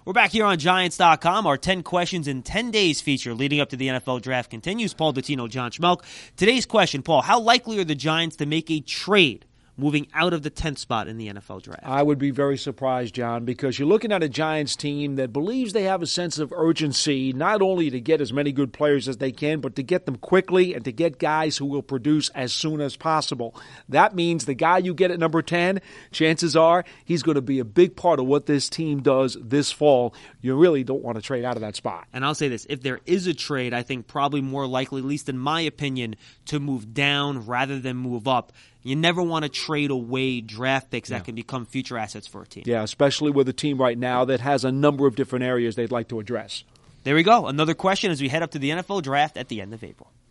We're back here on Giants.com. Our 10 questions in 10 days feature leading up to the NFL draft continues. Paul Dottino, John Schmelk. Today's question, Paul, how likely are the Giants to make a trade moving out of the 10th spot in the NFL draft? I would be very surprised, John, because you're looking at a Giants team that believes they have a sense of urgency, not only to get as many good players as they can, but to get them quickly and to get guys who will produce as soon as possible. That means the guy you get at number 10, chances are he's going to be a big part of what this team does this fall. You really don't want to trade out of that spot. And I'll say this, if there is a trade, I think probably more likely, at least in my opinion, to move down rather than move up. You never want to trade away draft picks that can become future assets for a team. Yeah, especially with a team right now that has a number of different areas they'd like to address. There we go. Another question as we head up to the NFL draft at the end of April.